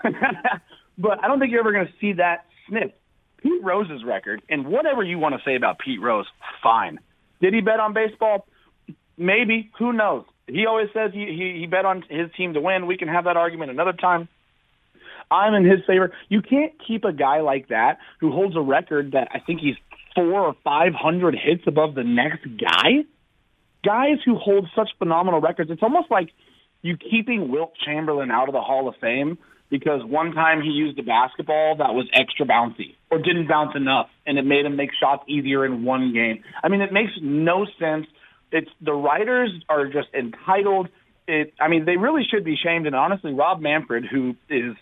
But I don't think you're ever going to see that sniff. Pete Rose's record, and whatever you want to say about Pete Rose, fine. Did he bet on baseball? Maybe. Who knows? He always says he, he, he bet on his team to win. We can have that argument another time. I'm in his favor. You can't keep a guy like that who holds a record that I think he's four or five hundred hits above the next guy. Guys who hold such phenomenal records, it's almost like you keeping Wilt Chamberlain out of the Hall of Fame because one time he used a basketball that was extra bouncy or didn't bounce enough, and it made him make shots easier in one game. I mean, it makes no sense. It's the writers are just entitled. It, I mean, they really should be shamed. And honestly, Rob Manfred, who is,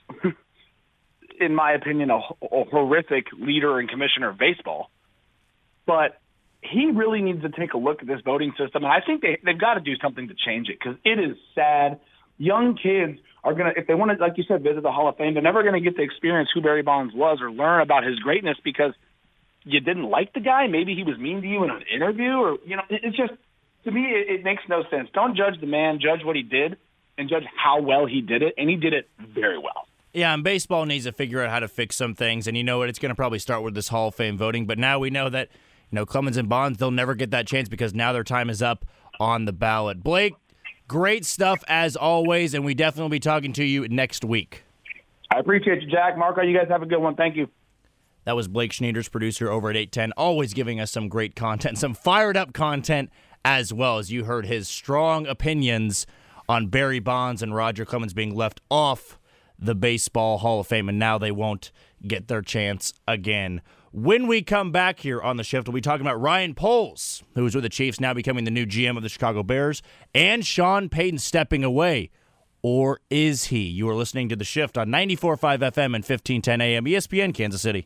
in my opinion, a, a horrific leader and commissioner of baseball, but he really needs to take a look at this voting system. And I think they, they've got to do something to change it because it is sad. Young kids are going to, if they want to, like you said, visit the Hall of Fame, they're never going to get to experience who Barry Bonds was or learn about his greatness because you didn't like the guy. Maybe he was mean to you in an interview or, you know, it, it's just, to me, it, it makes no sense. Don't judge the man, judge what he did, and judge how well he did it, and he did it very well. Yeah, and baseball needs to figure out how to fix some things, and you know what? It's going to probably start with this Hall of Fame voting, but now we know that, you know, Clemens and Bonds, they'll never get that chance because now their time is up on the ballot. Blake, great stuff as always, and we definitely will be talking to you next week. I appreciate you, Jack. Marco, you guys have a good one. Thank you. That was Blake Schneiders, producer over at eight ten, always giving us some great content, some fired-up content, as well as you heard his strong opinions on Barry Bonds and Roger Clemens being left off the Baseball Hall of Fame, and now they won't get their chance again. When we come back here on The Shift, we'll be talking about Ryan Poles, who is with the Chiefs, now becoming the new G M of the Chicago Bears, and Sean Payton stepping away. Or is he? You are listening to The Shift on ninety-four point five F M and fifteen ten A M E S P N Kansas City.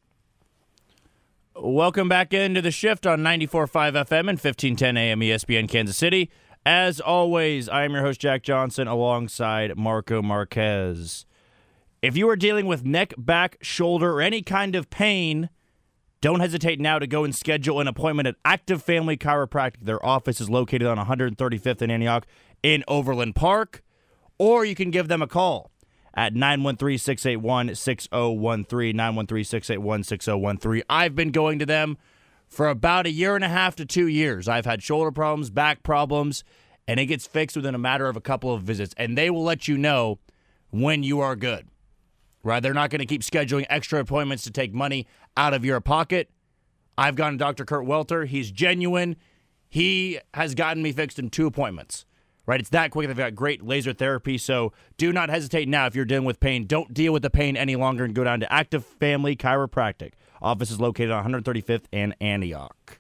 Welcome back into The Shift on ninety-four point five F M and fifteen ten A M E S P N Kansas City. As always, I am your host, Jack Johnson, alongside Marco Marquez. If you are dealing with neck, back, shoulder, or any kind of pain, don't hesitate now to go and schedule an appointment at Active Family Chiropractic. Their office is located on one hundred thirty-fifth and Antioch in Overland Park, or you can give them a call at nine one three, six eight one, six zero one three, nine one three, six eight one, six zero one three. I've been going to them for about a year and a half to two years. I've had shoulder problems, back problems, and it gets fixed within a matter of a couple of visits, and they will let you know when you are good. Right? They're not going to keep scheduling extra appointments to take money out of your pocket. I've gone to Doctor Kurt Welter. He's genuine. He has gotten me fixed in two appointments. right? It's that quick. They've got great laser therapy, so do not hesitate now if you're dealing with pain. Don't deal with the pain any longer and go down to Active Family Chiropractic. Office is located on one thirty-fifth and Antioch.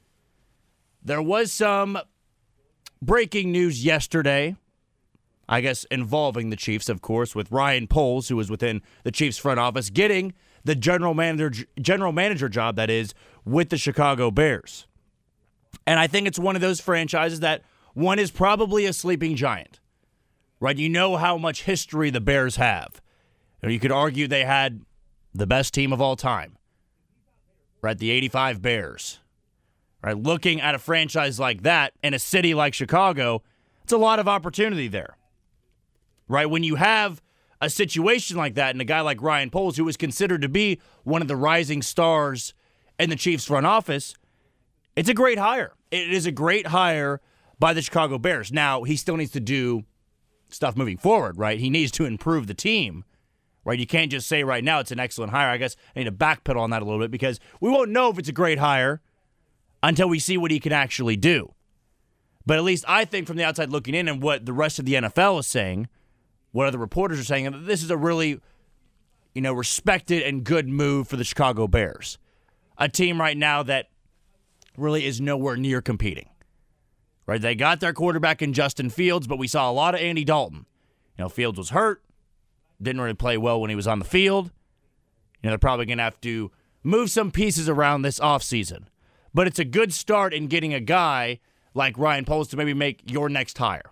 There was some breaking news yesterday, I guess involving the Chiefs, of course, with Ryan Poles, who was within the Chiefs front office, getting the general manager general manager job, that is, with the Chicago Bears. And I think it's one of those franchises that one is probably a sleeping giant, right? You know how much history the Bears have. You know, you could argue they had the best team of all time, right? The eighty-five Bears, right? Looking at a franchise like that in a city like Chicago, it's a lot of opportunity there, right? When you have a situation like that and a guy like Ryan Poles, who was considered to be one of the rising stars in the Chiefs front office, it's a great hire. It is a great hire by the Chicago Bears. Now, he still needs to do stuff moving forward, right? He needs to improve the team, right? You can't just say right now it's an excellent hire. I guess I need to backpedal on that a little bit because we won't know if it's a great hire until we see what he can actually do. But at least I think from the outside looking in and what the rest of the N F L is saying, what other reporters are saying, this is a really, you know, respected and good move for the Chicago Bears. A team right now that really is nowhere near competing. Right? They got their quarterback in Justin Fields, but we saw a lot of Andy Dalton. You know, Fields was hurt, didn't really play well when he was on the field. You know, they're probably going to have to move some pieces around this offseason. But it's a good start in getting a guy like Ryan Poles to maybe make your next hire.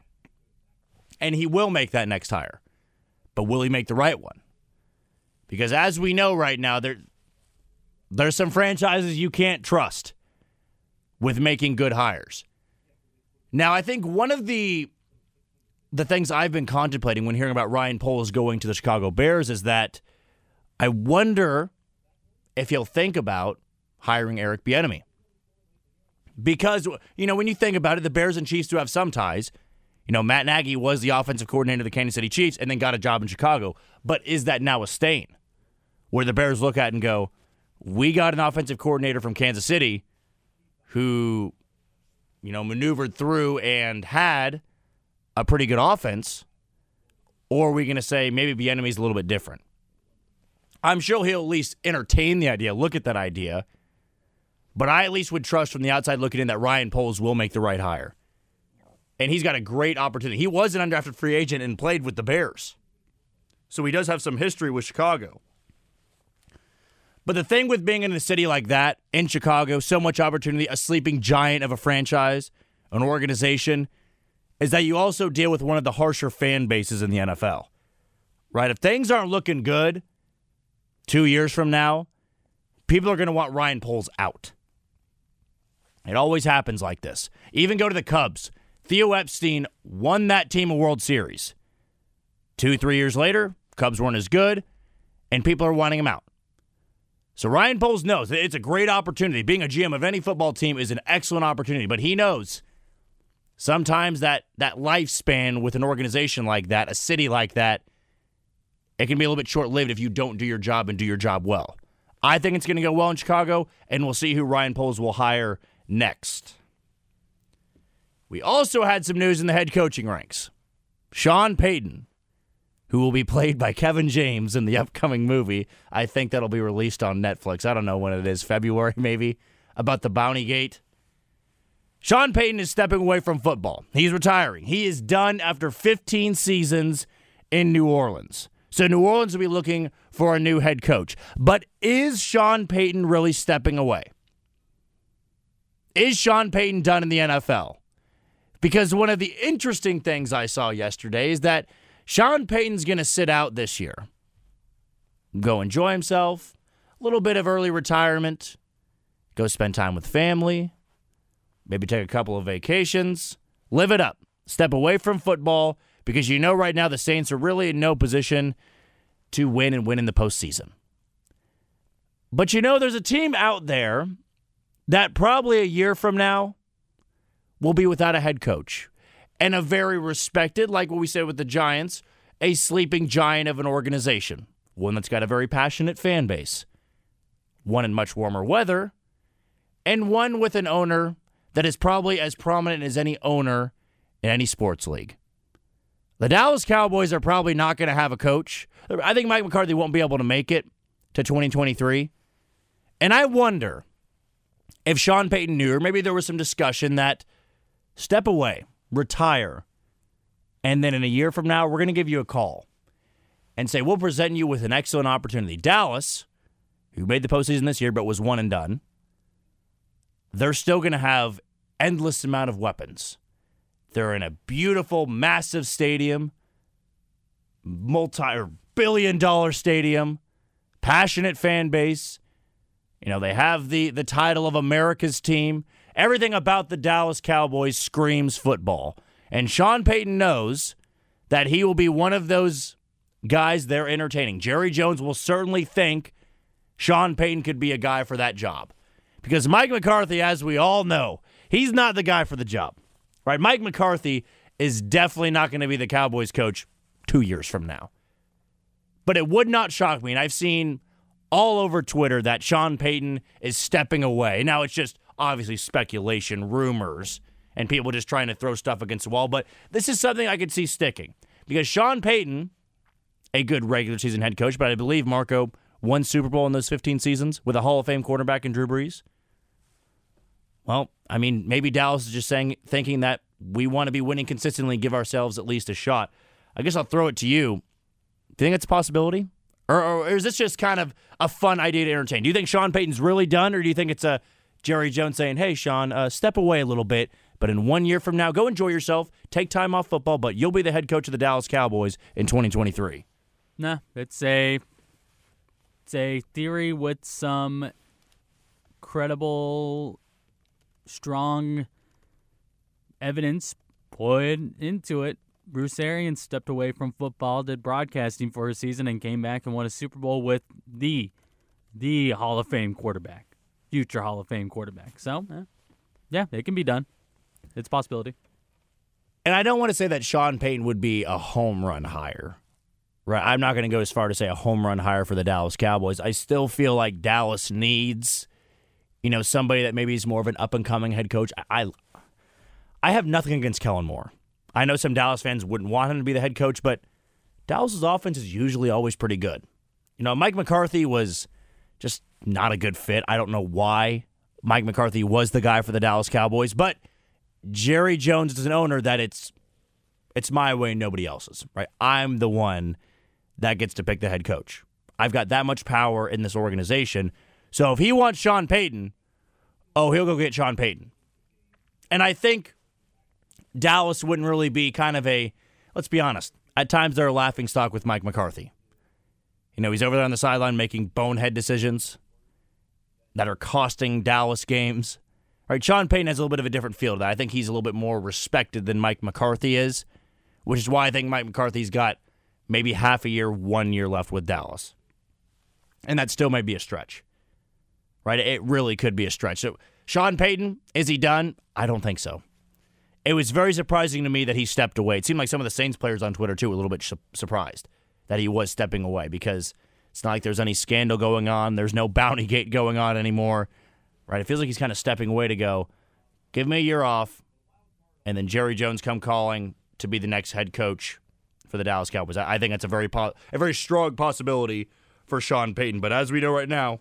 And he will make that next hire. But will he make the right one? Because as we know right now, there, there's some franchises you can't trust with making good hires. Now, I think one of the the things I've been contemplating when hearing about Ryan Poles going to the Chicago Bears is that I wonder if he'll think about hiring Eric Bieniemy. Because, you know, when you think about it, the Bears and Chiefs do have some ties. You know, Matt Nagy was the offensive coordinator of the Kansas City Chiefs and then got a job in Chicago. But is that now a stain? Where the Bears look at and go, we got an offensive coordinator from Kansas City who, you know, maneuvered through and had a pretty good offense, or are we going to say maybe Bieniemy's a little bit different? I'm sure he'll at least entertain the idea, look at that idea, but I at least would trust from the outside looking in that Ryan Poles will make the right hire. And he's got a great opportunity. He was an undrafted free agent and played with the Bears, so he does have some history with Chicago. But the thing with being in a city like that, in Chicago, so much opportunity, a sleeping giant of a franchise, an organization, is that you also deal with one of the harsher fan bases in the N F L. Right? If things aren't looking good two years from now, people are going to want Ryan Poles out. It always happens like this. Even go to the Cubs. Theo Epstein won that team a World Series. Two, three years later, Cubs weren't as good, and people are wanting him out. So Ryan Poles knows that it's a great opportunity. Being a G M of any football team is an excellent opportunity, but he knows sometimes that, that lifespan with an organization like that, a city like that, it can be a little bit short-lived if you don't do your job and do your job well. I think it's going to go well in Chicago, and we'll see who Ryan Poles will hire next. We also had some news in the head coaching ranks. Sean Payton, who will be played by Kevin James in the upcoming movie. I think that'll be released on Netflix. I don't know when it is, February maybe, about the Bounty Gate. Sean Payton is stepping away from football. He's retiring. He is done after fifteen seasons in New Orleans. So New Orleans will be looking for a new head coach. But is Sean Payton really stepping away? Is Sean Payton done in the N F L? Because one of the interesting things I saw yesterday is that Sean Payton's going to sit out this year. Go enjoy himself. A little bit of early retirement. Go spend time with family. Maybe take a couple of vacations. Live it up. Step away from football because you know right now the Saints are really in no position to win and win in the postseason. But you know there's a team out there that probably a year from now will be without a head coach. And a very respected, like what we said with the Giants, a sleeping giant of an organization. One that's got a very passionate fan base. One in much warmer weather. And one with an owner that is probably as prominent as any owner in any sports league. The Dallas Cowboys are probably not going to have a coach. I think Mike McCarthy won't be able to make it to twenty twenty-three. And I wonder if Sean Payton knew, or maybe there was some discussion that step away, retire, and then in a year from now, we're going to give you a call and say, we'll present you with an excellent opportunity. Dallas, who made the postseason this year but was one and done, they're still going to have endless amount of weapons. They're in a beautiful, massive stadium, multi-billion dollar stadium, passionate fan base. You know, they have the, the title of America's team. Everything about the Dallas Cowboys screams football. And Sean Payton knows that he will be one of those guys they're entertaining. Jerry Jones will certainly think Sean Payton could be a guy for that job. Because Mike McCarthy, as we all know, he's not the guy for the job. Right? Mike McCarthy is definitely not going to be the Cowboys coach two years from now. But it would not shock me, and I've seen all over Twitter that Sean Payton is stepping away. Now, it's just obviously speculation, rumors, and people just trying to throw stuff against the wall. But this is something I could see sticking. Because Sean Payton, a good regular season head coach, but I believe Marco won Super Bowl in those fifteen seasons with a Hall of Fame quarterback in Drew Brees. Well, I mean, maybe Dallas is just saying, thinking that we want to be winning consistently and give ourselves at least a shot. I guess I'll throw it to you. Do you think it's a possibility? Or, or is this just kind of a fun idea to entertain? Do you think Sean Payton's really done, or do you think it's a Jerry Jones saying, hey, Sean, uh, step away a little bit, but in one year from now, go enjoy yourself, take time off football, but you'll be the head coach of the Dallas Cowboys in twenty twenty-three? Nah, it's a, it's a theory with some credible, strong evidence put into it. Bruce Arians stepped away from football, did broadcasting for a season, and came back and won a Super Bowl with the the Hall of Fame quarterback, future Hall of Fame quarterback. So, eh, yeah, it can be done. It's a possibility. And I don't want to say that Sean Payton would be a home run hire. Right? I'm not going to go as far to say a home run hire for the Dallas Cowboys. I still feel like Dallas needs, you know, somebody that maybe is more of an up-and-coming head coach. I, I, I have nothing against Kellen Moore. I know some Dallas fans wouldn't want him to be the head coach, but Dallas's offense is usually always pretty good. You know, Mike McCarthy was just not a good fit. I don't know why Mike McCarthy was the guy for the Dallas Cowboys, but Jerry Jones is an owner that it's it's my way, nobody else's, right? I'm the one that gets to pick the head coach. I've got that much power in this organization. So if he wants Sean Payton, oh, he'll go get Sean Payton. And I think Dallas wouldn't really be kind of a, let's be honest, at times they're a laughingstock with Mike McCarthy. You know, he's over there on the sideline making bonehead decisions that are costing Dallas games. All right, Sean Payton has a little bit of a different feel to that. I think he's a little bit more respected than Mike McCarthy is, which is why I think Mike McCarthy's got maybe half a year, one year left with Dallas. And that still might be a stretch. Right? It really could be a stretch. So, Sean Payton, is he done? I don't think so. It was very surprising to me that he stepped away. It seemed like some of the Saints players on Twitter, too, were a little bit su- surprised that he was stepping away because it's not like there's any scandal going on. There's no bounty gate going on anymore. Right? It feels like he's kind of stepping away to go, give me a year off, and then Jerry Jones come calling to be the next head coach for the Dallas Cowboys. I, I think that's a very po- a very strong possibility for Sean Payton. But as we know right now,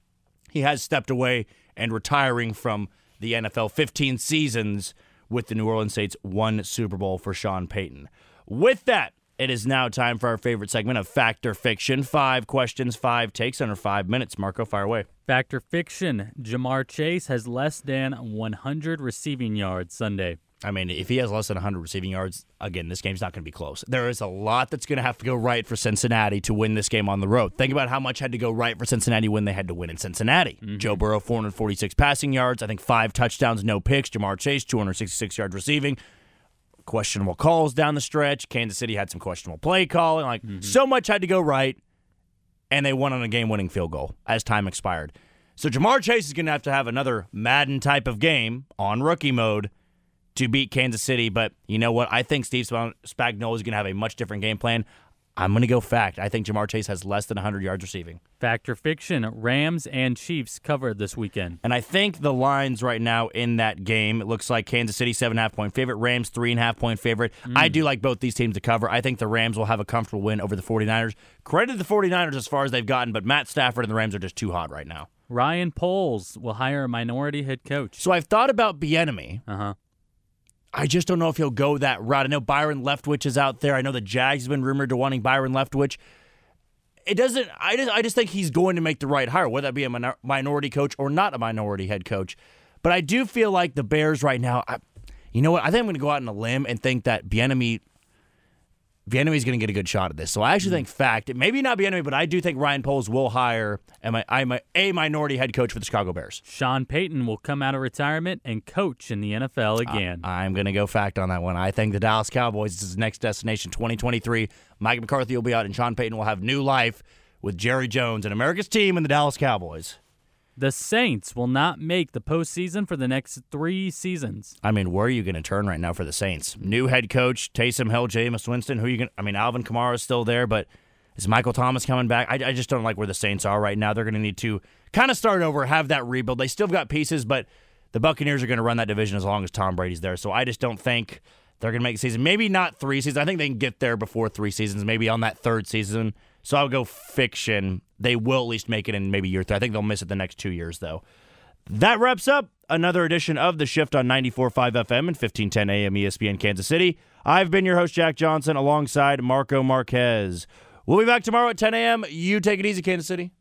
he has stepped away and retiring from the N F L fifteen seasons with the New Orleans Saints, one Super Bowl for Sean Payton. With that, it is now time for our favorite segment of Fact or Fiction. Five questions, five takes under five minutes. Marco, fire away. Fact or Fiction, Jamar Chase has less than one hundred receiving yards Sunday. I mean, if he has less than one hundred receiving yards, again, this game's not going to be close. There is a lot that's going to have to go right for Cincinnati to win this game on the road. Think about how much had to go right for Cincinnati when they had to win in Cincinnati. Mm-hmm. Joe Burrow, four hundred forty-six passing yards. I think five touchdowns, no picks. Jamar Chase, two hundred sixty-six yards receiving. Questionable calls down the stretch. Kansas City had some questionable play calling. Like, mm-hmm. So much had to go right, and they won on a game-winning field goal as time expired. So Jamar Chase is going to have to have another Madden type of game on rookie mode to beat Kansas City, but you know what? I think Steve Spagnuolo is going to have a much different game plan. I'm going to go fact. I think Jamar Chase has less than one hundred yards receiving. Fact or fiction, Rams and Chiefs covered this weekend. And I think the lines right now in that game, it looks like Kansas City, seven and a half point favorite, Rams, three and a half point favorite. Mm. I do like both these teams to cover. I think the Rams will have a comfortable win over the 49ers. Credit the 49ers as far as they've gotten, but Matt Stafford and the Rams are just too hot right now. Ryan Poles will hire a minority head coach. So I've thought about Bieniemy. Uh-huh. I just don't know if he'll go that route. I know Byron Leftwich is out there. I know the Jags have been rumored to wanting Byron Leftwich. It doesn't. I just. I just think he's going to make the right hire, whether that be a minor, minority coach or not a minority head coach. But I do feel like the Bears right now. I, you know what? I think I'm going to go out on a limb and think that Bieniemy. Bieniemy's going to get a good shot at this. So I actually mm. think fact. Maybe not Bieniemy, but I do think Ryan Poles will hire a, a, a minority head coach for the Chicago Bears. Sean Payton will come out of retirement and coach in the N F L again. I, I'm going to go fact on that one. I think the Dallas Cowboys is his next destination, twenty twenty-three. Mike McCarthy will be out, and Sean Payton will have new life with Jerry Jones and America's team and the Dallas Cowboys. The Saints will not make the postseason for the next three seasons. I mean, where are you going to turn right now for the Saints? New head coach, Taysom Hill, Jameis Winston. Who are you going? I mean, Alvin Kamara is still there, but is Michael Thomas coming back? I, I just don't like where the Saints are right now. They're going to need to kind of start over, have that rebuild. They still got pieces, but the Buccaneers are going to run that division as long as Tom Brady's there. So I just don't think they're going to make a season. Maybe not three seasons. I think they can get there before three seasons, maybe on that third season. So I'll go fiction. They will at least make it in maybe year three. I think they'll miss it the next two years, though. That wraps up another edition of The Shift on ninety-four point five F M and fifteen ten A M E S P N Kansas City. I've been your host, Jack Johnson, alongside Marco Marquez. We'll be back tomorrow at ten A M You take it easy, Kansas City.